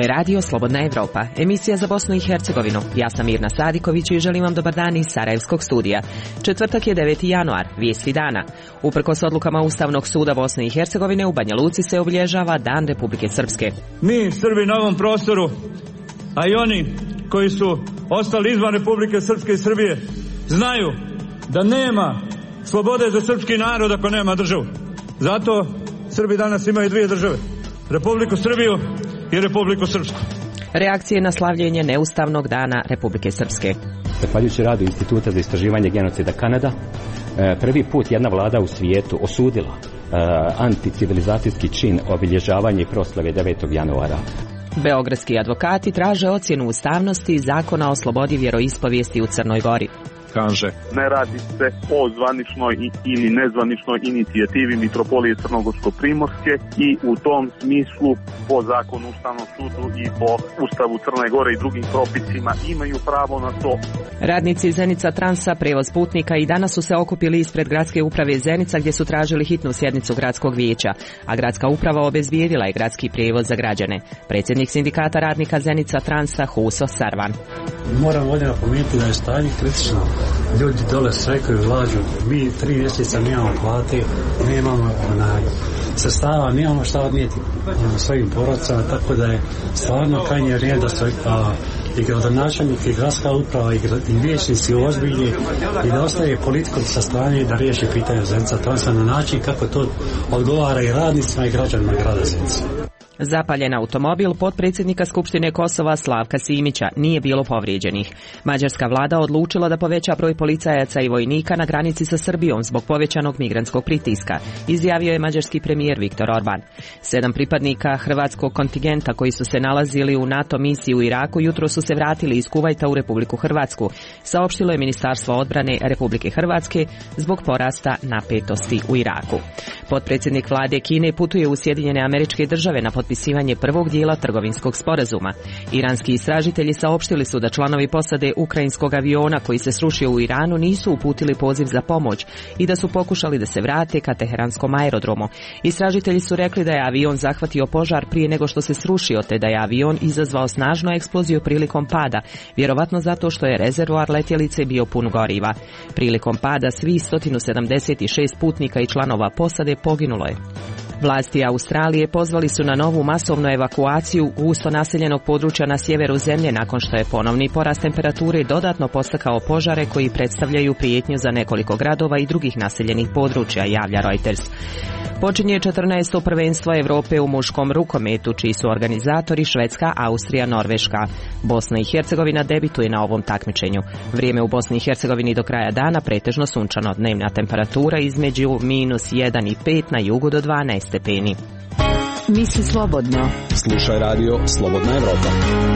je radio Slobodna Evropa, emisija za Bosnu i Hercegovinu. Ja sam Mirna Sadiković i želim vam dobar dan iz Sarajevskog studija. Četvrtak je 9. januar, vijesti dana. Uprkos odlukama Ustavnog suda Bosne i Hercegovine, u Banja Luci se obilježava Dan Republike Srpske. Mi, Srbi na ovom prostoru, a i oni koji su ostali izvan Republike Srpske i Srbije, znaju da nema slobode za srpski narod ako nema državu. Zato Srbi danas imaju dvije države, Republiku Srbiju i Republiku Srpsku. Reakcije na slavljenje neustavnog dana Republike Srpske. Zahvaljujući radu Instituta za istraživanje genocida Kanada, prvi put jedna vlada u svijetu osudila anticivilizacijski čin obilježavanja i proslave 9. januara. Beogradski advokati traže ocjenu ustavnosti Zakona o slobodi vjeroispovijesti u Crnoj Gori. Kaže, ne radi se o zvaničnoj ili nezvaničnoj inicijativi Mitropolije Crnogorsko-Primorske i u tom smislu po zakonu Ustavnom sudu i po Ustavu Crne Gore i drugim propisima imaju pravo na to. Radnici Zenica Transa, prevoz putnika, i danas su se okupili ispred gradske uprave Zenica gdje su tražili hitnu sjednicu gradskog vijeća, a gradska uprava obezbijedila je gradski prijevoz za građane. Predsjednik sindikata radnika Zenica Transa Huso Sarvan. Moram ovdje napomenuti da je stanje kritično. Ljudi dole srekaju vlađu, mi 3 mjeseca nemamo plate, nemamo sredstava, nemamo šta odnijeti svojim porodcama, tako da je stvarno krajnje vrijeme da se i gradonačelnik i gradska uprava i vijećnici ozbiljni i da ostaje politikom sa strane da riješi pitanje Zenica Transa na način kako to odgovara i radnicima i građanima grada Zenica. Zapaljen automobil potpredsjednika Skupštine Kosova Slavka Simića, nije bilo povrijeđenih. Mađarska vlada odlučila da poveća broj policajaca i vojnika na granici sa Srbijom zbog povećanog migrantskog pritiska, izjavio je mađarski premijer Viktor Orban. 7 pripadnika hrvatskog kontingenta koji su se nalazili u NATO misiji u Iraku jutro su se vratili iz Kuvajta u Republiku Hrvatsku, saopštilo je Ministarstvo odbrane Republike Hrvatske zbog porasta napetosti u Iraku. Potpredsjednik vlade Kine putuje u Sjedinjene Američke Države na potpisivanje prvog dijela trgovinskog sporazuma. Iranski istražitelji saopštili su da članovi posade ukrajinskog aviona koji se srušio u Iranu nisu uputili poziv za pomoć i da su pokušali da se vrate ka teheranskom aerodromu. Istražitelji su rekli da je avion zahvatio požar prije nego što se srušio, te da je avion izazvao snažnu eksploziju prilikom pada, vjerovatno zato što je rezervoar letjelice bio pun goriva. Prilikom pada svih 176 putnika i članova posade poginulo je. Vlasti Australije pozvali su na novu masovnu evakuaciju gusto naseljenog područja na sjeveru zemlje nakon što je ponovni porast temperature dodatno podstakao požare koji predstavljaju prijetnju za nekoliko gradova i drugih naseljenih područja, javlja Reuters. Počinje 14. prvenstvo Europe u muškom rukometu, čiji su organizatori Švedska, Austrija, Norveška. Bosna i Hercegovina debituje na ovom takmičenju. Vrijeme u Bosni i Hercegovini do kraja dana pretežno sunčano, dnevna temperatura između -1 i 5, na jugu do 12 stepeni. Misli slobodno. slušaj radio Slobodna Evropa.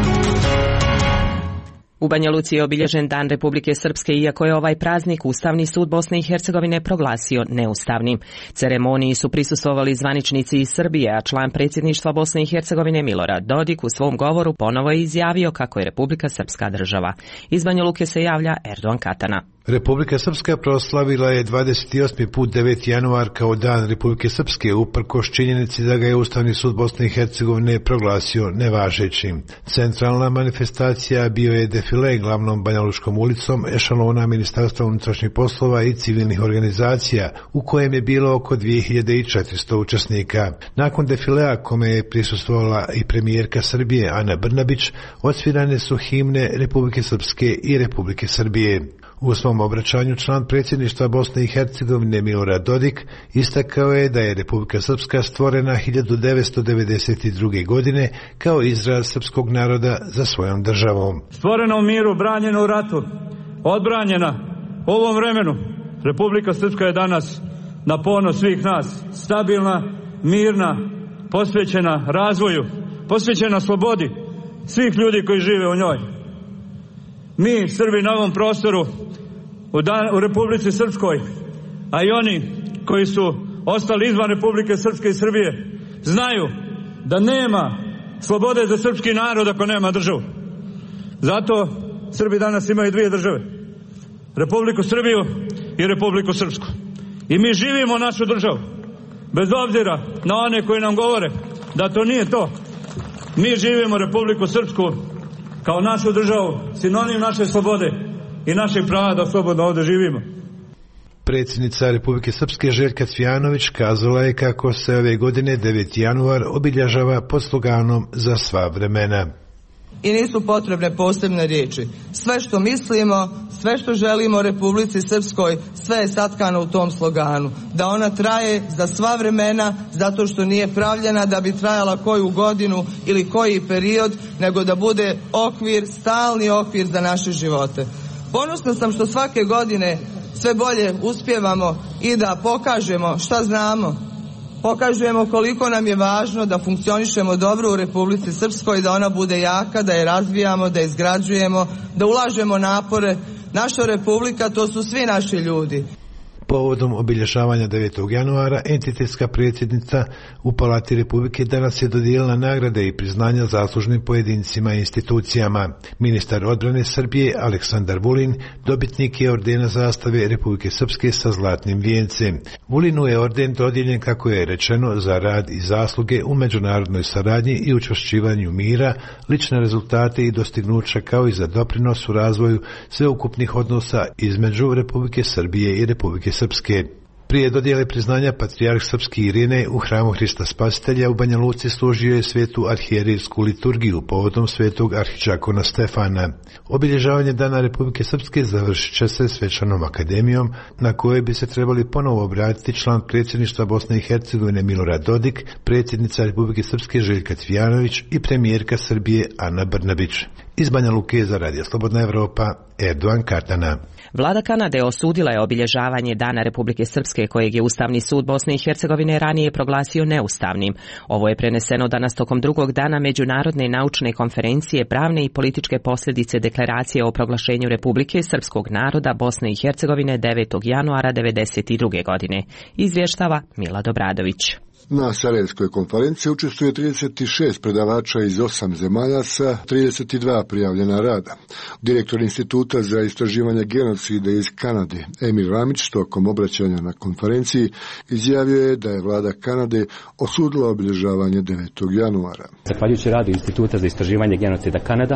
U Banja Luci je obilježen Dan Republike Srpske, iako je ovaj praznik Ustavni sud Bosne i Hercegovine proglasio neustavnim. Ceremoniji su prisustvovali zvaničnici iz Srbije, a član predsjedništva Bosne i Hercegovine Milorad Dodik u svom govoru ponovo je izjavio kako je Republika Srpska država. Iz Banja Luke se javlja Erdogan Katana. Republika Srpska proslavila je 28. put 9. januar kao Dan Republike Srpske, uprkos činjenici da ga je Ustavni sud Bosne i Hercegovine proglasio nevažećim. Centralna manifestacija bio je defile glavnom Banjalučkom ulicom ešalona Ministarstva unutrašnjih poslova i civilnih organizacija, u kojem je bilo oko 2400 učesnika. Nakon defilea, kome je prisustvovala i premijerka Srbije Ana Brnabić, odsvirane su himne Republike Srpske i Republike Srbije. U svom obraćanju član predsjedništva Bosne i Hercegovine Milorad Dodik istakao je da je Republika Srpska stvorena 1992. godine kao izraz srpskog naroda za svojom državom. Stvorena u miru, branjena u ratu, odbranjena u ovom vremenu. Republika Srpska je danas na ponos svih nas, stabilna, mirna, posvećena razvoju, posvećena slobodi svih ljudi koji žive u njoj. Mi, Srbi na ovom prostoru, u Republici Srpskoj, a i oni koji su ostali izvan Republike Srpske i Srbije, znaju da nema slobode za srpski narod ako nema državu. Zato Srbi danas imaju dvije države, Republiku Srbiju i Republiku Srpsku. I mi živimo našu državu, bez obzira na one koji nam govore da to nije to. Mi živimo Republiku Srpsku kao našu državu, sinonim naše slobode i našeg prava da slobodno ovdje živimo. Predsjednica Republike Srpske Željka Cvijanović kazala je kako se ove godine 9. januar obilježava pod sloganom za sva vremena. I nisu potrebne posebne riječi. Sve što mislimo, sve što želimo Republici Srpskoj, sve je satkano u tom sloganu. Da ona traje za sva vremena, zato što nije pravljena da bi trajala koju godinu ili koji period, nego da bude okvir, stalni okvir za naše živote. Ponosna sam što svake godine sve bolje uspijevamo i da pokažemo šta znamo. Pokažemo koliko nam je važno da funkcionišemo dobro u Republici Srpskoj, da ona bude jaka, da je razvijamo, da je izgrađujemo, da ulažemo napore. Naša Republika, to su svi naši ljudi. Povodom obilježavanja 9. januara entitetska predsjednica u Palati Republike danas je dodijelila nagrade i priznanja zaslužnim pojedincima i institucijama. Ministar odbrane Srbije Aleksandar Vulin dobitnik je ordena zastave Republike Srpske sa zlatnim vijencem. Vulinu je orden dodijeljen, kako je rečeno, za rad i zasluge u međunarodnoj saradnji i učvršćivanju mira, lične rezultate i dostignuća, kao i za doprinos u razvoju sveukupnih odnosa između Republike Srbije i Republike Srpske. Prije dodjele priznanja patrijarh srpski Irine u hramu Hrista Spasitelja u Banja Luci služio je svetu arhijerijsku liturgiju povodom svetog arhidžakona Stefana. Obilježavanje Dana Republike Srpske završit će se svečanom akademijom na kojoj bi se trebali ponovo obratiti član predsjedništva Bosne i Hercegovine Milorad Dodik, predsjednica Republike Srpske Željka Cvijanović i premijerka Srbije Ana Brnabić. Iz Banja Luke za Radio Slobodna Evropa, Erdogan Katana. Vlada Kanade osudila je obilježavanje Dana Republike Srpske, kojeg je Ustavni sud Bosne i Hercegovine ranije proglasio neustavnim. Ovo je preneseno danas tokom drugog dana Međunarodne naučne konferencije Pravne i političke posljedice deklaracije o proglašenju Republike Srpskog naroda Bosne i Hercegovine 9. januara 1992. godine. Izvještava Mila Dobradović. Na Sarajevskoj konferenciji učestvuje 36 predavača iz 8 zemalja sa 32 prijavljena rada. Direktor Instituta za istraživanje genocida iz Kanade, Emil Ramić, tokom obraćanja na konferenciji izjavio je da je vlada Kanade osudila obilježavanje 9. januara. Zahvaljujući radu Instituta za istraživanje genocida Kanada,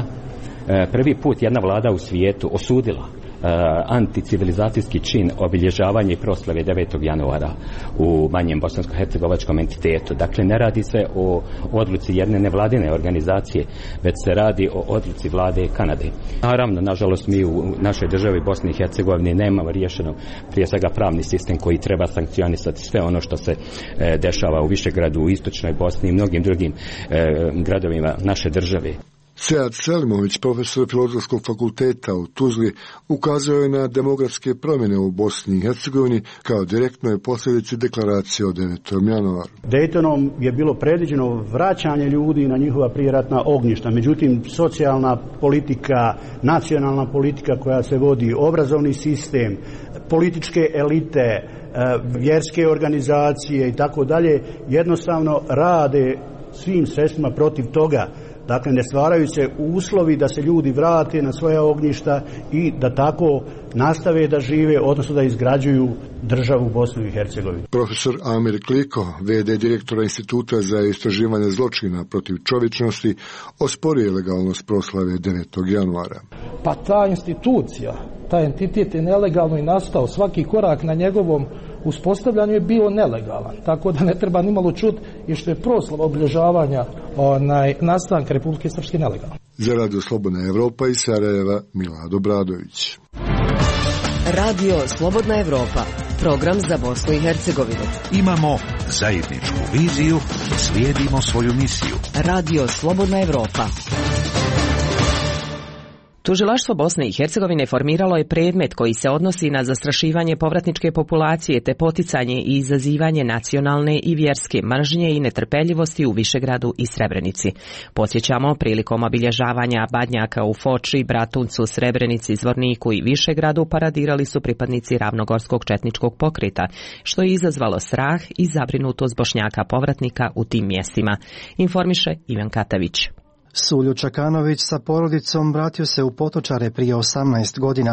prvi put jedna vlada u svijetu osudila anticivilizacijski čin obilježavanja i proslave 9. januara u manjem bosansko-hercegovačkom entitetu. Dakle, ne radi se o odluci jedne nevladine organizacije, već se radi o odluci vlade Kanade. Naravno, nažalost, mi u našoj državi Bosni i Hercegovini nemamo riješeno prije svega pravni sistem koji treba sankcionisati sve ono što se dešava u Višegradu, u istočnoj Bosni i mnogim drugim gradovima naše države. Sead Selimović, profesor Filozofskog fakulteta u Tuzli, ukazao je na demografske promjene u Bosni i Hercegovini kao direktnoj posljedici deklaracije o 9. januaru. Daytonom je bilo predviđeno vraćanje ljudi na njihova prijeratna ognjišta. Međutim, socijalna politika, nacionalna politika koja se vodi, obrazovni sistem, političke elite, vjerske organizacije i tako dalje, jednostavno rade svim sredstvima protiv toga. Dakle, ne stvaraju se uslovi da se ljudi vrate na svoja ognjišta i da tako nastave da žive, odnosno da izgrađuju državu Bosnu i Hercegovinu. Profesor Amir Kliko, v.d. direktora Instituta za istraživanje zločina protiv čovječnosti, osporio legalnost proslave 9. januara. Pa ta institucija, taj entitet je nelegalno i nastao. Svaki korak na njegovom uspostavljanju je bio nelegalan, tako da ne treba nimalo čuti i što je proslava obilježavanja nastanka Republike Srpske nelegalna. Za Radio Slobodna Evropa iz Sarajeva, Milado Bradović. Radio Slobodna Evropa, program za Bosnu i Hercegovinu. Imamo zajedničku viziju, slijedimo svoju misiju. Radio Slobodna Evropa. Tužilaštvo Bosne i Hercegovine formiralo je predmet koji se odnosi na zastrašivanje povratničke populacije te poticanje i izazivanje nacionalne i vjerske mržnje i netrpeljivosti u Višegradu i Srebrenici. Podsjećamo, prilikom obilježavanja Badnjaka u Foči, Bratuncu, Srebrenici, Zvorniku i Višegradu paradirali su pripadnici Ravnogorskog četničkog pokreta, što je izazvalo strah i zabrinutost Bošnjaka povratnika u tim mjestima, informiše Ivan Katavić. Sulju Čakanović sa porodicom vratio se u Potočare prije 18 godina.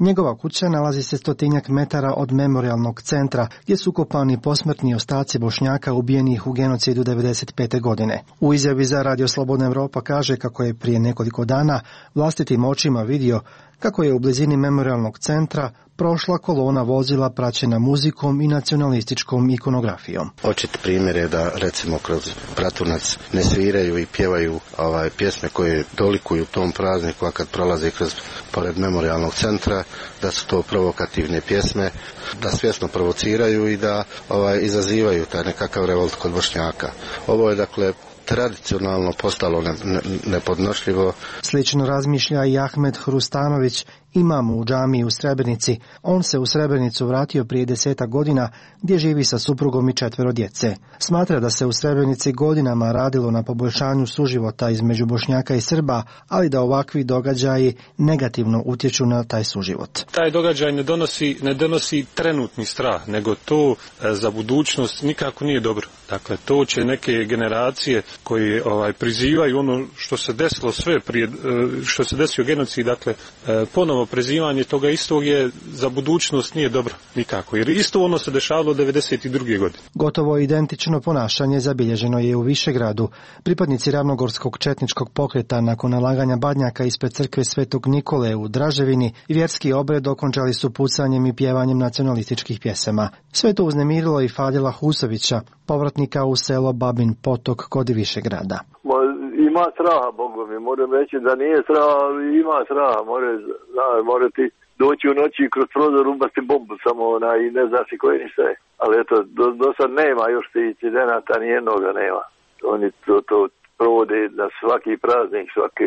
Njegova kuća nalazi se 100 metara od memorijalnog centra gdje su ukopani posmrtni ostaci Bošnjaka ubijenih u genocidu 1995. godine. U izjavi za Radio Slobodna Evropa kaže kako je prije nekoliko dana vlastitim očima vidio kako je u blizini memorijalnog centra prošla kolona vozila praćena muzikom i nacionalističkom ikonografijom. Očit primjer je da recimo kroz Bratunac ne sviraju i pjevaju pjesme koje dolikuju tom prazniku, a kad prolaze pored memorijalnog centra, da su to provokativne pjesme, da svjesno provociraju i da izazivaju taj nekakav revolt kod Bošnjaka. Ovo je dakle tradicionalno postalo nepodnošljivo. Slično razmišlja i Ahmed Hrustanović, imam u džamiji u Srebrenici. On se u Srebrenicu vratio prije 10 godina gdje živi sa suprugom i 4 djece. Smatra da se u Srebrenici godinama radilo na poboljšanju suživota između Bošnjaka i Srba, ali da ovakvi događaji negativno utječu na taj suživot. Taj događaj ne donosi trenutni strah, nego to za budućnost nikako nije dobro. Dakle, to će neke generacije koji prizivaju ono što se desilo sve prije, što se desio genocid, dakle, ponovo prizivanje toga istog je za budućnost nije dobro nikako, jer isto ono se dešavalo 1992. godine. Gotovo identično ponašanje zabilježeno je u Višegradu. Pripadnici ravnogorskog četničkog pokreta nakon nalaganja badnjaka ispred crkve Svetog Nikole u Draževini vjerski obred okončali su pucanjem i pjevanjem nacionalističkih pjesama. Sve to uznemirilo i Fadila Husovića, povratnika u selo Babin Potok kod Višegrada. Ima straha, Bogom mi, moram reći da nije straha, ali ima straha, more ti doći u noći kroz prozor ubasti bombu samo i ne znaš i koje ništa je. Ali eto, do sad nema još tih incidenata, nijednoga nema. Oni to provode na svaki praznik, svaki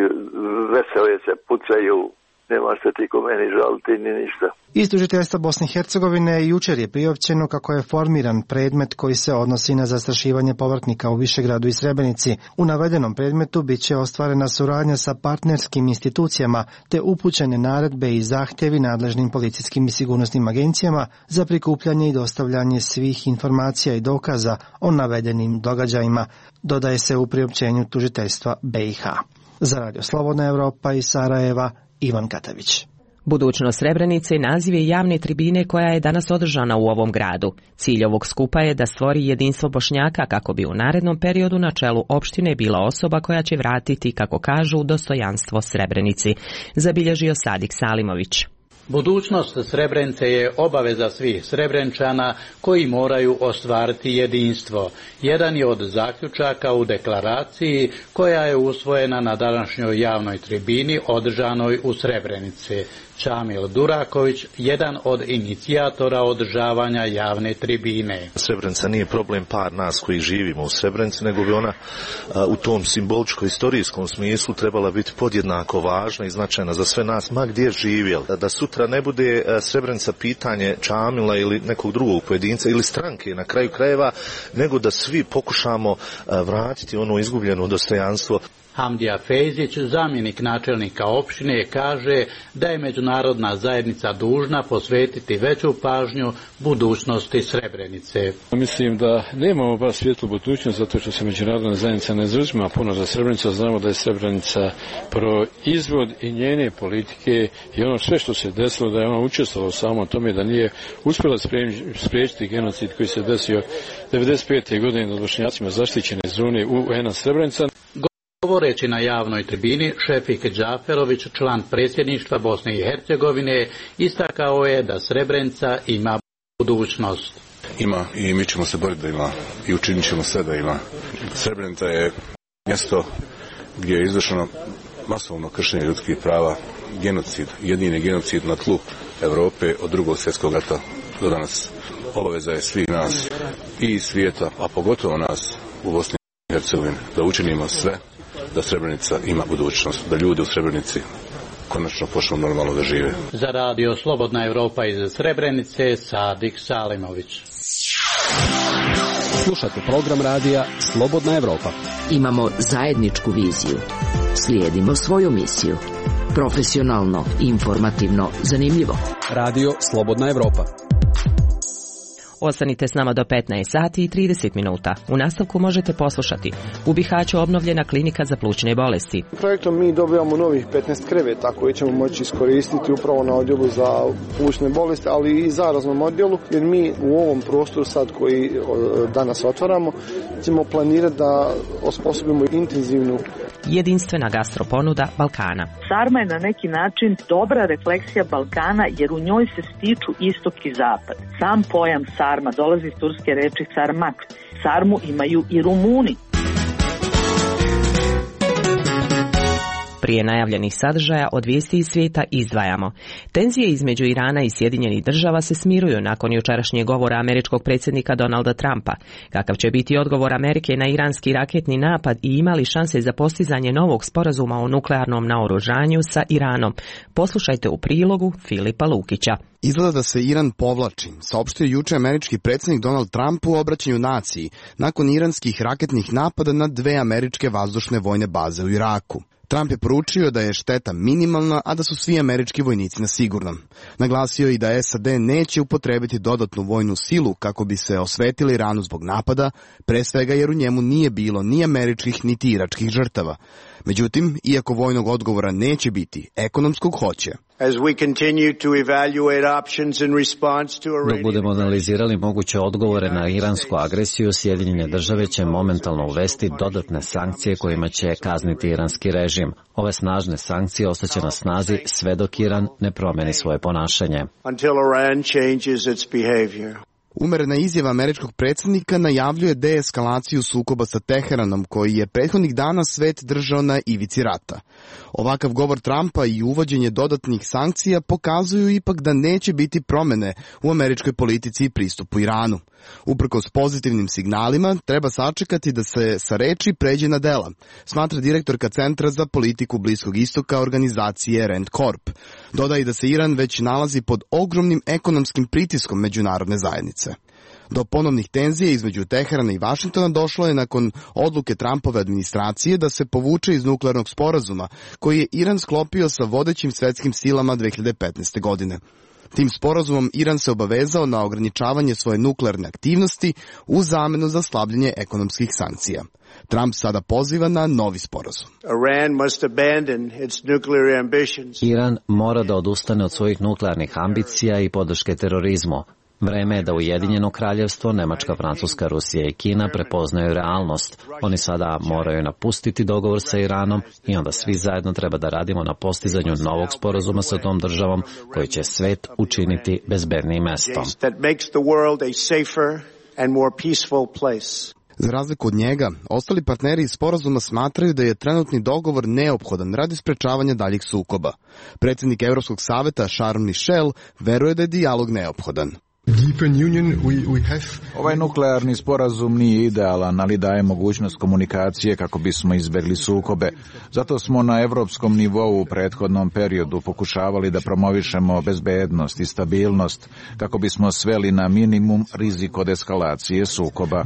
vesele se pucaju, nema se ti ko meni žaliti ni ništa. Iz tužiteljstva Bosne i Hercegovine jučer je priopćeno kako je formiran predmet koji se odnosi na zastrašivanje povratnika u Višegradu i Srebrenici. U navedenom predmetu bit će ostvarena suradnja sa partnerskim institucijama te upućene naredbe i zahtjevi nadležnim policijskim i sigurnosnim agencijama za prikupljanje i dostavljanje svih informacija i dokaza o navedenim događajima, dodaje se u priopćenju tužiteljstva BiH. Za Radio Slobodna Evropa iz Sarajeva, Ivan Katavić. Budućnost Srebrenice naziv je javne tribine koja je danas održana u ovom gradu. Cilj ovog skupa je da stvori jedinstvo Bošnjaka kako bi u narednom periodu na čelu opštine bila osoba koja će vratiti, kako kažu, dostojanstvo Srebrenici, zabilježio Sadik Salimović. Budućnost Srebrenice je obaveza svih Srebrenčana koji moraju ostvariti jedinstvo. Jedan je od zaključaka u deklaraciji koja je usvojena na današnjoj javnoj tribini održanoj u Srebrenici. Čamil Duraković, jedan od inicijatora održavanja javne tribine. Srebrenica nije problem par nas koji živimo u Srebrenici, nego bi ona u tom simboličko-istorijskom smislu trebala biti podjednako važna i značajna za sve nas, ma gdje živjeli. Da sutra ne bude Srebrenica pitanje Čamila ili nekog drugog pojedinca ili stranke na kraju krajeva, nego da svi pokušamo vratiti ono izgubljeno dostojanstvo. Hamdija Fejzić, zamjenik načelnika opštine, kaže da je međunarodna zajednica dužna posvetiti veću pažnju budućnosti Srebrenice. Mislim da nemamo baš svijetlu budućnost zato što se međunarodna zajednica ne zauzima puno za Srebrenicu. Znamo da je Srebrenica proizvod i njene politike i ono sve što se desilo, da je ona učestvovala u samom tome, da nije uspjela spriječiti genocid koji se desio 1995. godine nad Bošnjacima zaštićene zone UN-a Srebrenica. Govoreći na javnoj tribini, Šefik Džaferović, član predsjedništva Bosne i Hercegovine, istakao je da Srebrenica ima budućnost. Ima i mi ćemo se boriti da ima i učinit ćemo sve da ima. Srebrenica je mjesto gdje je izvršeno masovno kršenje ljudskih prava, genocid, jedini genocid na tlu Europe od Drugog svjetskog rata do danas. Obaveza je svih nas i svijeta, a pogotovo nas u Bosni i Hercegovini, da učinimo sve da Srebrenica ima budućnost, da ljudi u Srebrenici konačno počnu normalno da žive. Za Radio Slobodna Evropa iz Srebrenice, Sadik Salimović. Slušate program radija Slobodna Evropa. Imamo zajedničku viziju. Slijedimo svoju misiju. Profesionalno, informativno, zanimljivo. Radio Slobodna Evropa. Ostanite s nama do 15 sati i 30 minuta. U nastavku možete poslušati: u Bihaću obnovljena klinika za plućne bolesti. Projektom mi dobijamo novih 15 kreveta koji ćemo moći iskoristiti upravo na odjelu za plućne bolesti, ali i zaraznom odjelu, jer mi u ovom prostoru sad koji danas otvaramo ćemo planirati da osposobimo intenzivnu jedinstvena gastroponuda Balkana. Sarma je na neki način dobra refleksija Balkana jer u njoj se stiču istok i zapad. Sam pojam sarma dolazi iz turske reči sarmak. Sarmu imaju i Rumuni. Prije najavljenih sadržaja od vijesti iz svijeta izdvajamo. Tenzije između Irana i Sjedinjenih država se smiruju nakon jučerašnjeg govora američkog predsjednika Donalda Trumpa. Kakav će biti odgovor Amerike na iranski raketni napad i ima li šanse za postizanje novog sporazuma o nuklearnom naoružanju sa Iranom? Poslušajte u prilogu Filipa Lukića. Izgleda da se Iran povlači, saopštio juče američki predsjednik Donald Trump u obraćanju naciji nakon iranskih raketnih napada na 2 američke vazdušne vojne baze u Iraku. Trump je poručio da je šteta minimalna, a da su svi američki vojnici na sigurnom. Naglasio je i da SAD neće upotrebiti dodatnu vojnu silu kako bi se osvetili Iranu zbog napada, pre svega jer u njemu nije bilo ni američkih niti iračkih žrtava. Međutim, iako vojnog odgovora neće biti, ekonomskog hoće. Dok budemo analizirali moguće odgovore na iransku agresiju, Sjedinjene države će momentalno uvesti dodatne sankcije kojima će kazniti iranski režim. Ove snažne sankcije ostaće na snazi sve dok Iran ne promeni svoje ponašanje. Umerena izjava američkog predsjednika najavljuje deeskalaciju sukoba sa Teheranom, koji je prethodnih dana svet držao na ivici rata. Ovakav govor Trumpa i uvođenje dodatnih sankcija pokazuju ipak da neće biti promjene u američkoj politici i pristupu Iranu. Uprkos pozitivnim signalima, treba sačekati da se sa reči pređe na dela, smatra direktorka Centra za politiku Bliskog istoka organizacije Rand Corp. Dodaje da se Iran već nalazi pod ogromnim ekonomskim pritiskom međunarodne zajednice. Do ponovnih tenzija između Teherana i Vašingtona došlo je nakon odluke Trumpove administracije da se povuče iz nuklearnog sporazuma koji je Iran sklopio sa vodećim svetskim silama 2015. godine. Tim sporazumom Iran se obavezao na ograničavanje svoje nuklearne aktivnosti u zamenu za slabljenje ekonomskih sankcija. Trump sada poziva na novi sporazum. Iran mora da odustane od svojih nuklearnih ambicija i podrške terorizmu. Vreme je da Ujedinjeno kraljevstvo, Nemačka, Francuska, Rusija i Kina prepoznaju realnost. Oni sada moraju napustiti dogovor sa Iranom i onda svi zajedno treba da radimo na postizanju novog sporazuma sa tom državom koji će svet učiniti bezbednijim mestom. Za razliku od njega, ostali partneri iz sporazuma smatraju da je trenutni dogovor neophodan radi sprečavanja daljih sukoba. Predsjednik Evropskog saveta Charles Michel veruje da je dijalog neophodan. Ovaj nuklearni sporazum nije idealan, ali daje mogućnost komunikacije kako bismo izbjegli sukobe. Zato smo na evropskom nivou u prethodnom periodu pokušavali da promovišemo bezbednost i stabilnost kako bismo sveli na minimum rizik od eskalacije sukoba.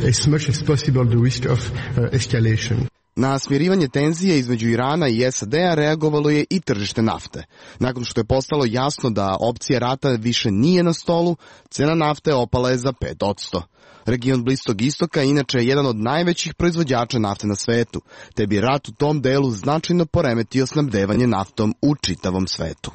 Na smirivanje tenzije između Irana i SAD-a reagovalo je i tržište nafte. Nakon što je postalo jasno da opcija rata više nije na stolu, cena nafte opala je za 5%. Region Bliskog istoka inače je jedan od najvećih proizvođača nafte na svetu, te bi rat u tom delu značajno poremetio snabdevanje naftom u čitavom svetu.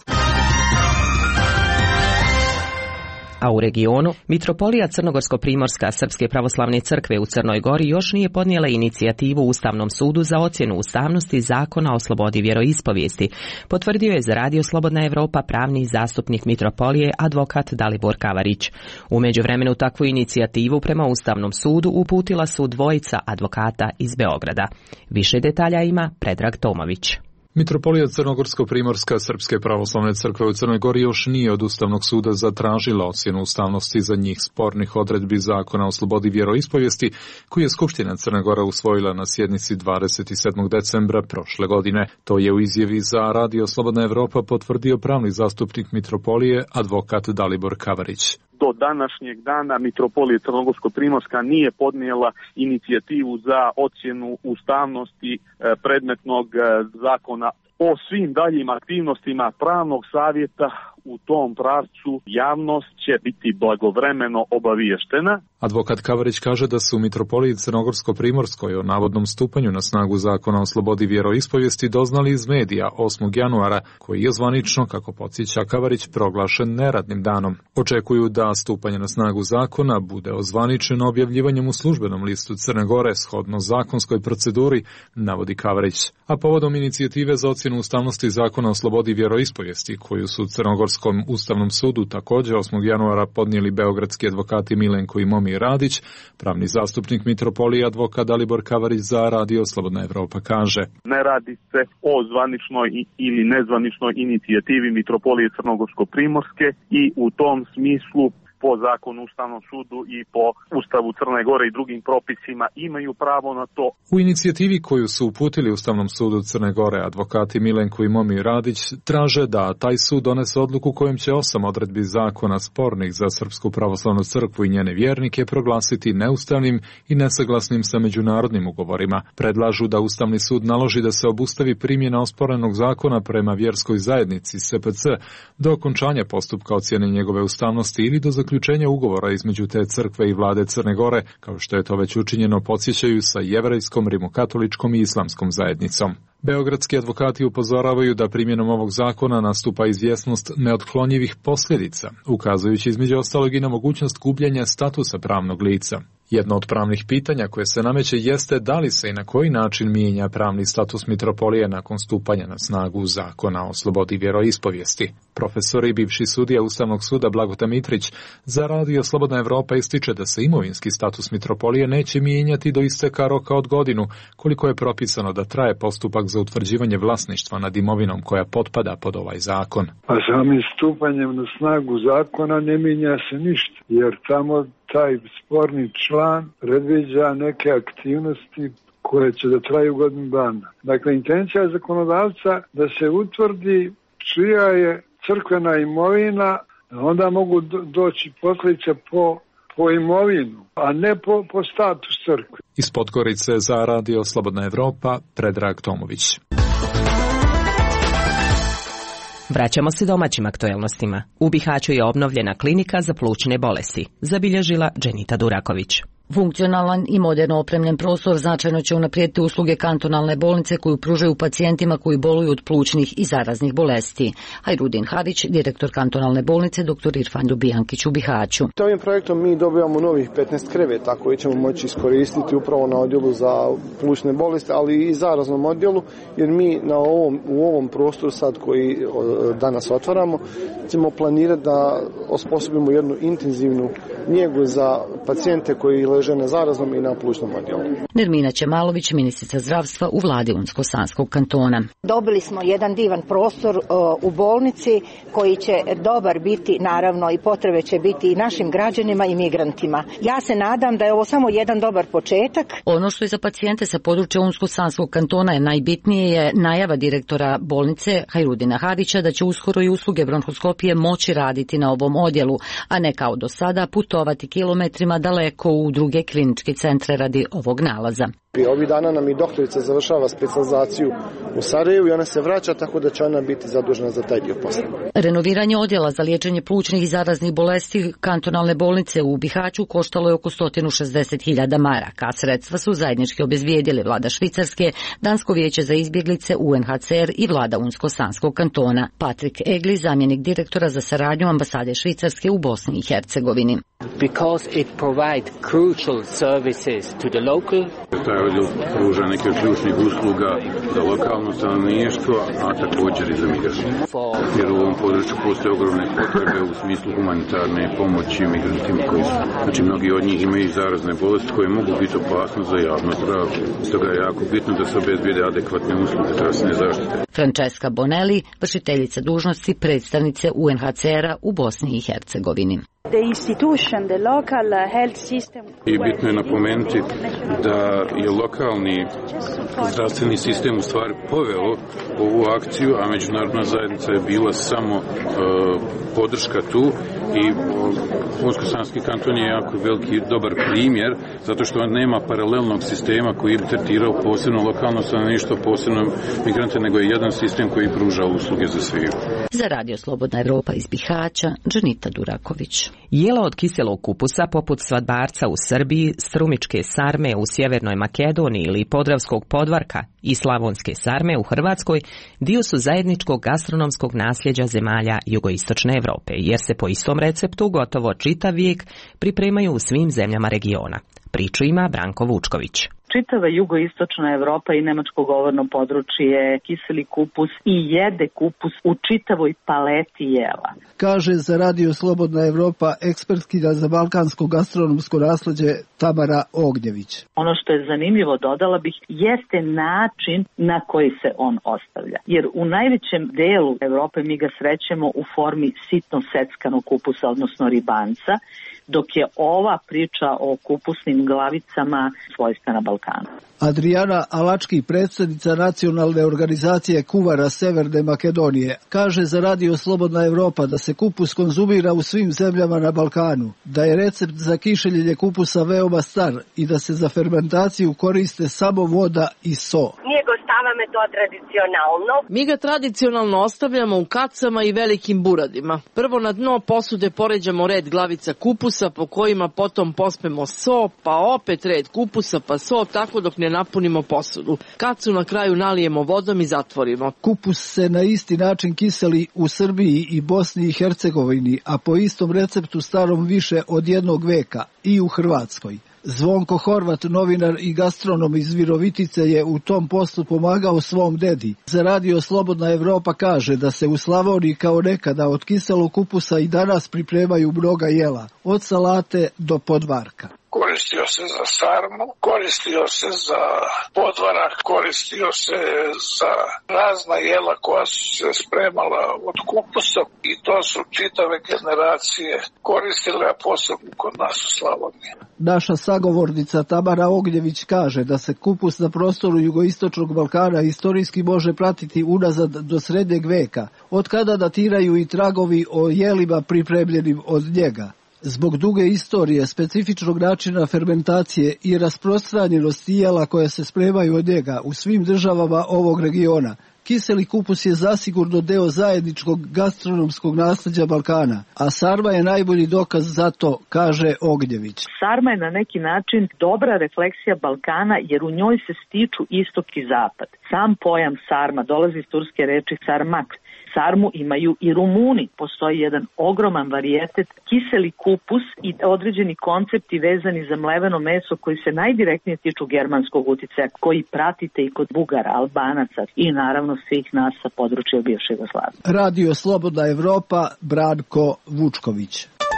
A u regionu, Mitropolija Crnogorsko-Primorska Srpske pravoslavne crkve u Crnoj Gori još nije podnijela inicijativu Ustavnom sudu za ocjenu ustavnosti Zakona o slobodi vjeroispovijesti, potvrdio je za Radio Slobodna Evropa pravni zastupnik Mitropolije advokat Dalibor Kavarić. U međuvremenu takvu inicijativu prema Ustavnom sudu uputila su dvojica advokata iz Beograda. Više detalja ima Predrag Tomović. Mitropolija Crnogorsko-Primorska Srpske pravoslavne crkve u Crnoj Gori još nije od Ustavnog suda zatražila ocjenu ustavnosti za njih spornih odredbi Zakona o slobodi vjeroispovijesti, koji je Skupština Crne Gore usvojila na sjednici 27. decembra prošle godine. To je u izjavi za Radio Slobodna Evropa potvrdio pravni zastupnik Mitropolije, advokat Dalibor Kavarić. Do današnjeg dana Mitropolija Crnogorsko-Primorska nije podnijela inicijativu za ocjenu ustavnosti predmetnog zakona. O svim daljim aktivnostima pravnog savjeta u tom pravcu javnost će biti blagovremeno obaviještena. Advokat Kavarić kaže da su u Mitropoliji Crnogorsko-Primorskoj o navodnom stupanju na snagu zakona o slobodi vjeroispovijesti doznali iz medija 8. januara, koji je zvanično, kako podsjeća Kavarić, proglašen neradnim danom. Očekuju da stupanje na snagu zakona bude ozvaničeno objavljivanjem u službenom listu Crne Gore shodno zakonskoj proceduri, navodi Kavarić. A povodom inicijative za ocjenu ustavnosti zakona o slobodi vjeroispovijesti, koju su Crnogorskom ustavnom sudu također 8. januara podnijeli beogradski advokati Milenko i Momir Radić, pravni zastupnik Mitropolije advokat Dalibor Kavarić za Radio Slobodna Evropa kaže: Ne radi se o zvaničnoj ili nezvaničnoj inicijativi Mitropolije Crnogorsko-Primorske i u tom smislu po zakonu Ustavnom sudu i po Ustavu Crne Gore i drugim propisima imaju pravo na to. U inicijativi koju su uputili Ustavnom sudu Crne Gore advokati Milenko i Momir Radić traže da taj sud donese odluku kojom će 8 odredbi zakona spornih za Srpsku pravoslavnu crkvu i njene vjernike proglasiti neustavnim i nesaglasnim sa međunarodnim ugovorima. Predlažu da Ustavni sud naloži da se obustavi primjena osporenog zakona prema vjerskoj zajednici SPC do okončanja postupka ocjene njegove ustavnosti ili do zaključenja ugovora između te crkve i vlade Crne Gore, kao što je to već učinjeno, podsjećaju, sa jevrejskom, rimokatoličkom i islamskom zajednicom. Beogradski advokati upozoravaju da primjenom ovog zakona nastupa izvjesnost neotklonjivih posljedica, ukazujući između ostalog i na mogućnost gubljenja statusa pravnog lica. Jedno od pravnih pitanja koje se nameće jeste da li se i na koji način mijenja pravni status Mitropolije nakon stupanja na snagu zakona o slobodi vjeroispovijesti. Profesor i bivši sudija Ustavnog suda Blagota Mitrić za Radio Slobodna Evropa ističe da se imovinski status Mitropolije neće mijenjati do isteka roka od godinu, koliko je propisano da traje postupak za utvrđivanje vlasništva nad imovinom koja potpada pod ovaj zakon. A samim stupanjem na snagu zakona ne mijenja se ništa, jer tamo taj sporni član predviđa neke aktivnosti koje će da traju godinu dana. Dakle, intencija zakonodavca da se utvrdi čija je crkvena imovina, onda mogu doći posljedice po imovinu, a ne po status crkve. Iz Podgorice za Radio Slobodna Evropa, Predrag Tomović. Vraćamo se domaćim aktuelnostima. U Bihaću je obnovljena klinika za plućne bolesti, zabilježila Dženita Duraković. Funkcionalan i moderno opremljen prostor značajno će unaprijediti usluge kantonalne bolnice koju pružaju pacijentima koji boluju od plućnih i zaraznih bolesti. Hajrudin Hadić, direktor kantonalne bolnice, dr. Irfan Ljubijankić u Bihaću. Ovim projektom mi dobivamo novih 15 kreveta koji ćemo moći iskoristiti upravo na odjelu za plućne bolesti, ali i zaraznom odjelu, jer mi u ovom prostoru sad koji danas otvaramo ćemo planirati da osposobimo jednu intenzivnu njegu za pacijente koji leže na zaraznom i na plućnom odjelu. Nermina Ćemalović, ministrica zdravstva u vladi Unsko-Sanskog kantona. Dobili smo jedan divan prostor u bolnici koji će dobar biti, naravno i potrebe će biti i našim građanima i migrantima. Ja se nadam da je ovo samo jedan dobar početak. Ono što je za pacijente sa područja Unsko-Sanskog kantona je najbitnije je najava direktora bolnice Hajrudina Hadića da će uskoro i usluge bronhoskopije moći raditi na ovom odjelu, a ne kao do sada putovati kilometrima daleko u druge kliničke centre radi ovog nalaza. Ovih dana nam i doktorica završava specijalizaciju u Sarajevu i ona se vraća, tako da će ona biti zadužena za taj dio posla. Renoviranje odjela za liječenje plućnih i zaraznih bolesti kantonalne bolnice u Bihaću koštalo je oko 160.000 maraka. Sredstva su zajednički obezbijedili vlada Švicarske, Dansko vijeće za izbjeglice, UNHCR i vlada Unsko-Sanskog kantona. Patrik Egli, zamjenik direktora za saradnju ambasade Švicarske u Bosni i Hercegovini. Because it provides crucial services to the local. Taj odjel pruža neke od ključnih usluga za lokalno stanovništvo, a također i za migrante. Jer u ovom području postoje ogromne potrebe u smislu humanitarne pomoći migrantima koji su. Znači, mnogi od njih imaju zarazne bolesti koje mogu biti opasne za javno zdravlje. Stoga je jako bitno da se obezbijede adekvatne usluge zdravstvene zaštite. Francesca Bonelli, vršiteljica dužnosti predstavnice UNHCR-a u Bosni i Hercegovini. I bitno je napomenuti da je lokalni zdravstveni sistem u stvari poveo ovu akciju, a međunarodna zajednica je bila samo podrška tu i Unsko-Sanski kanton je jako veliki dobar primjer zato što on nema paralelnog sistema koji bi tretirao posebno lokalno stanovništvo, posebno migrante, nego je jedan sistem koji pruža usluge za sviju. Za Radio Slobodna Evropa iz Bihaća, Dženita Duraković. Jelo od kiselog kupusa poput svadbarca u Srbiji, strumičke sarme u Sjevernoj Makedoniji ili podravskog podvarka i slavonske sarme u Hrvatskoj dio su zajedničkog gastronomskog nasljeđa zemalja jugoistočne Evrope, jer se po istom receptu gotovo čitav vijek pripremaju u svim zemljama regiona. Priču ima Branko Vučković. Čitava jugoistočna Evropa i nemačko govorno područje kiseli kupus i jede kupus u čitavoj paleti jela. Kaže za Radio Slobodna Evropa ekspertkinja za balkansko gastronomsko nasleđe Tamara Ognjević. Ono što je zanimljivo, dodala bih, jeste način na koji se on ostavlja. Jer u najvećem delu Evrope mi ga srećemo u formi sitno seckanog kupusa, odnosno ribanca, dok je ova priča o kupusnim glavicama svojstvena Balkanu. Adriana Alački, predsjednica nacionalne organizacije kuvara Severne Makedonije, kaže za Radio Slobodna Evropa da se kupus konzumira u svim zemljama na Balkanu, da je recept za kišeljenje kupusa veoma star i da se za fermentaciju koriste samo voda i so. Nije ostavljamo to tradicionalno. Mi ga tradicionalno ostavljamo u kacama i velikim buradima. Prvo na dno posude poređamo red glavica kupusa po kojima potom pospemo so, pa opet red kupusa pa so, tako dok ne napunimo posudu. Kacu na kraju nalijemo vodom i zatvorimo. Kupus se na isti način kiseli u Srbiji i Bosni i Hercegovini, a po istom receptu starom više od 1 veka i u Hrvatskoj. Zvonko Horvat, novinar i gastronom iz Virovitice, je u tom poslu pomagao svom dedi. Za Radio Slobodna Evropa kaže da se u Slavoniji kao nekada od kiselog kupusa i danas pripremaju mnoga jela, od salate do podvarka. Koristio se za sarmu, koristio se za podvarak, koristio se za razna jela koja su se spremala od kupusa i to su čitave generacije koristile, a posebno kod nas u Slavoniji. Naša sagovornica Tamara Ognjević kaže da se kupus na prostoru jugoistočnog Balkana istorijski može pratiti unazad do srednjeg veka, od kada datiraju i tragovi o jelima pripremljenim od njega. Zbog duge istorije, specifičnog načina fermentacije i rasprostranjenosti jela koje se spremaju od njega u svim državama ovog regiona, kiseli kupus je zasigurno deo zajedničkog gastronomskog nasleđa Balkana, a sarma je najbolji dokaz za to, kaže Ognjević. Sarma je na neki način dobra refleksija Balkana jer u njoj se stiču istok i zapad. Sam pojam sarma dolazi iz turske reči sarmak. Sarmu imaju i Rumuni. Postoji jedan ogroman varijetet, kiseli kupus i određeni koncepti vezani za mleveno meso koji se najdirektnije tiču germanskog uticaja, koji pratite i kod Bugara, Albanaca i naravno svih nas sa područja bivše Jugoslavije. Radio Slobodna Evropa, Branko Vučković.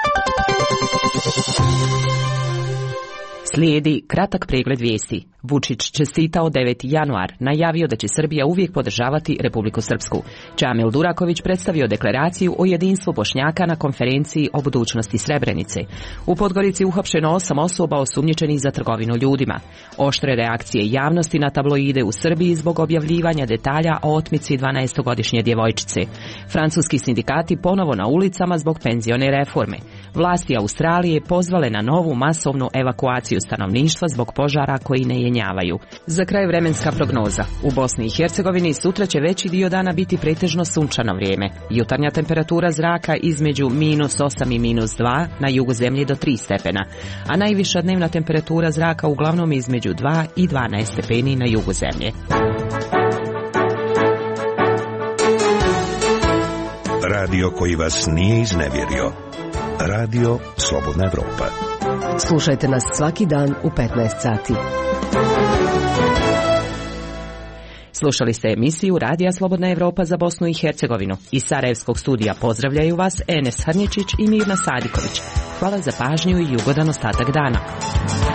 Slijedi kratak pregled vijesti. Vučić čestitao 9. januar, najavio da će Srbija uvijek podržavati Republiku Srpsku. Čamil Duraković predstavio deklaraciju o jedinstvu Bošnjaka na konferenciji o budućnosti Srebrenice. U Podgorici uhapšeno 8 osoba osumnjičenih za trgovinu ljudima. Oštre reakcije javnosti na tabloide u Srbiji zbog objavljivanja detalja o otmici 12-godišnje djevojčice. Francuski sindikati ponovo na ulicama zbog penzione reforme. Vlasti Australije pozvale na novu masovnu evakuaciju stanovništva zbog požara koji ne jenjavaju. Za kraj vremenska prognoza. U Bosni i Hercegovini sutra će veći dio dana biti pretežno sunčano vrijeme. Jutarnja temperatura zraka između -8 i -2, na jugu zemlje do 3 stepena, a najviša dnevna temperatura zraka uglavnom između 2 i 12 stepeni na jugu zemlje. Radio koji vas nije iznevjerio. Radio Slobodna Evropa. Slušajte nas svaki dan u 15 sati. Slušali ste emisiju Radija Slobodna Evropa za Bosnu i Hercegovinu. Iz Sarajevskog studija pozdravljaju vas Enes Hrnječić i Mirna Sadiković. Hvala za pažnju i ugodan ostatak dana.